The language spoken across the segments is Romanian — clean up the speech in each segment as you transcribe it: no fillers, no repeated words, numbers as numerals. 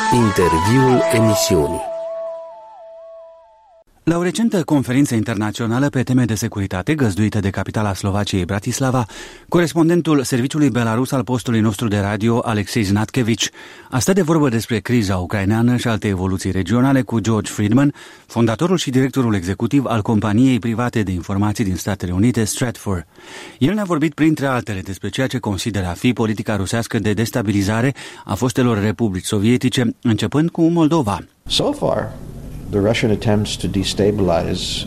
Interviul emisiunii. La o recentă conferință internațională pe teme de securitate, găzduită de capitala Slovaciei, Bratislava, corespondentul serviciului belarus al postului nostru de radio, Alexei Znatkevici, a stat de vorbă despre criza ucraineană și alte evoluții regionale cu George Friedman, fondatorul și directorul executiv al companiei private de informații din Statele Unite, Stratfor. El ne-a vorbit, printre altele, despre ceea ce consideră a fi politica rusească de destabilizare a fostelor republici sovietice, începând cu Moldova. So far, the Russian attempts to destabilize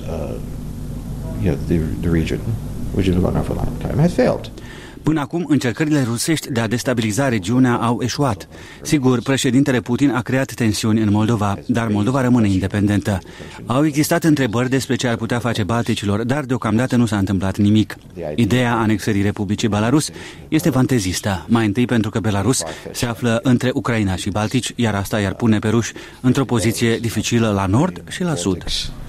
the region, which has been going on for a long time, have failed. Până acum, încercările rusești de a destabiliza regiunea au eșuat. Sigur, președintele Putin a creat tensiuni în Moldova, dar Moldova rămâne independentă. Au existat întrebări despre ce ar putea face balticilor, dar deocamdată nu s-a întâmplat nimic. Ideea anexării Republicii Belarus este fantezistă, mai întâi pentru că Belarus se află între Ucraina și Baltici, iar asta i-ar pune pe ruși într-o poziție dificilă la nord și la sud.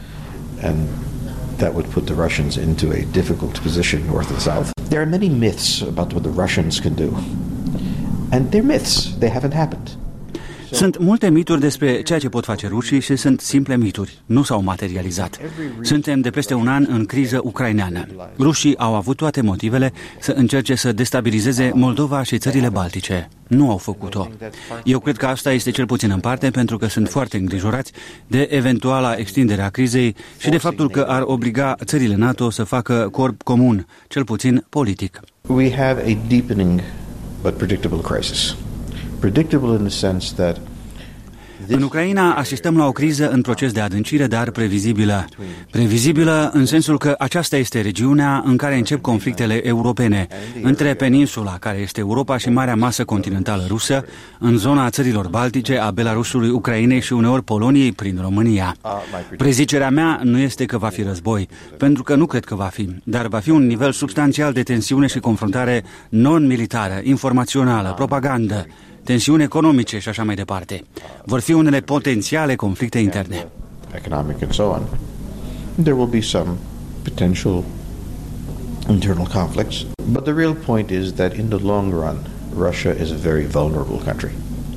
That would put the Russians into a difficult position north and south. There are many myths about what the Russians can do. And they're myths. They haven't happened. Sunt multe mituri despre ceea ce pot face rușii și sunt simple mituri. Nu s-au materializat. Suntem de peste un an în criză ucraineană. Rușii au avut toate motivele să încerce să destabilizeze Moldova și țările baltice. Nu au făcut-o. Eu cred că asta este cel puțin în parte pentru că sunt foarte îngrijorați de eventuala extindere a crizei și de faptul că ar obliga țările NATO să facă corp comun, cel puțin politic. We have a deepening but predictable crisis. Predictable in the sense that în Ucraina asistăm la o criză în proces de adâncire, dar previzibilă. Previzibilă în sensul că aceasta este regiunea în care încep conflictele europene, între peninsula, care este Europa, și marea masă continentală rusă, în zona țărilor baltice, a Belarusului, Ucrainei și uneori Poloniei prin România. Prezicerea mea nu este că va fi război, pentru că nu cred că va fi, dar va fi un nivel substanțial de tensiune și confruntare non-militară, informațională, propagandă, tensiuni economice și așa mai departe. Vor fi unele potențiale conflicte interne. Economic and so on. There will be some potential internal conflicts, but the real point is that in the long run, Russia is a very vulnerable country.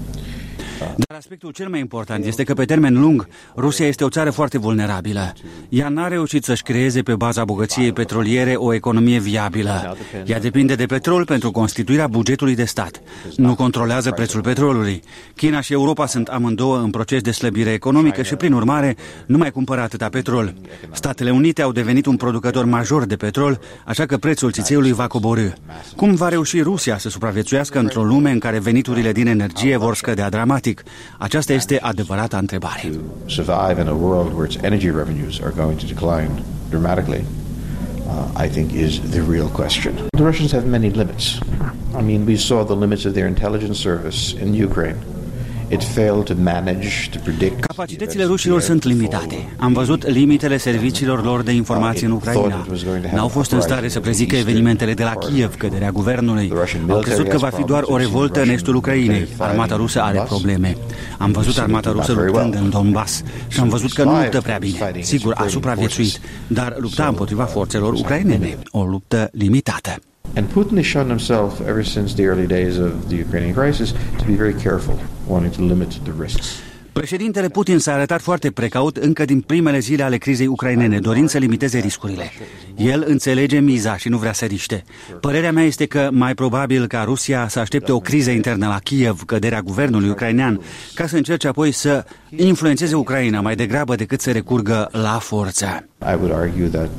Dar aspectul cel mai important este că pe termen lung Rusia este o țară foarte vulnerabilă. Ea n-a reușit să-și creeze pe baza bogăției petroliere o economie viabilă. Ea depinde de petrol pentru constituirea bugetului de stat. Nu controlează prețul petrolului. China și Europa sunt amândouă în proces de slăbire economică și, prin urmare, nu mai cumpără atâta petrol. Statele Unite au devenit un producător major de petrol, așa că prețul țițeiului va coborî. Cum va reuși Rusia să supraviețuiască într-o lume în care veniturile din energie vor scădea dramatic? Aceasta este adevărata întrebare. Survive in a world where its energy revenues are going to decline dramatically, I think is the real question. The Russians have many limits. I mean, we saw the limits of their intelligence service in Ukraine. It failed to manage to predict. Capacitățile rușilor sunt limitate. Am văzut limitele serviciilor lor de informații în Ucraina. N-au fost în stare să prezică evenimentele de la Kiev, căderea guvernului. Au crezut că va fi doar o revoltă în estul Ucrainei. Armata rusă are probleme. Am văzut armata rusă luptând în Donbass și am văzut că nu luptă prea bine. Sigur, a supraviețuit, dar lupta împotriva forțelor ucrainene. O luptă limitată. And Putin has shown himself ever since the early days of the Ukrainian crisis to be very careful, wanting to limit the risks. Președintele Putin s-a arătat foarte precaut încă din primele zile ale crizei ucrainene, dorind să limiteze riscurile. El înțelege miza și nu vrea să riște. Părerea mea este că mai probabil ca Rusia să aștepte o criză internă la Kiev, căderea guvernului ucrainean, ca să încerce apoi să influențeze Ucraina mai degrabă decât să recurgă la forță. I would argue that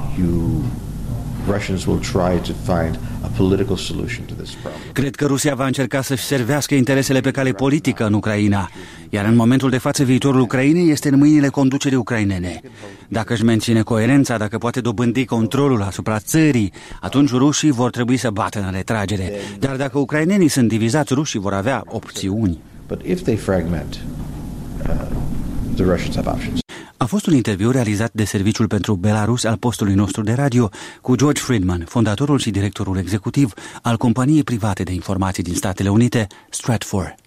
Russians will try to find a political solution to this problem. Cred că Rusia va încerca să-și servească interesele pe cale politică în Ucraina, iar în momentul de față viitorul Ucrainei este în mâinile conducerii ucrainene. Dacă își menține coerența, dacă poate dobândi controlul asupra țării, atunci rușii vor trebui să bată în retragere. Dar dacă ucrainenii sunt divizați, rușii vor avea opțiuni. But if they fragment, the Russians have options. A fost un interviu realizat de Serviciul pentru Belarus al postului nostru de radio cu George Friedman, fondatorul și directorul executiv al companiei private de informații din Statele Unite, Stratfor.